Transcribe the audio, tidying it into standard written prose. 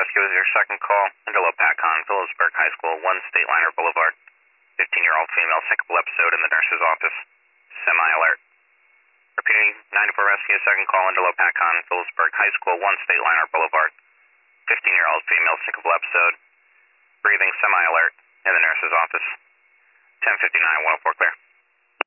Rescue is your second call. Antelope Pacon, Phillipsburg High School, 1 State Liner Boulevard. 15-year-old female syncopal episode in the nurse's office. Semi-alert. Repeating, 94 Rescue, second call. Antelope Pacon, Phillipsburg High School, 1 State Liner Boulevard. 15-year-old female syncopal episode. Breathing, semi-alert in the nurse's office. 1059, 104 clear.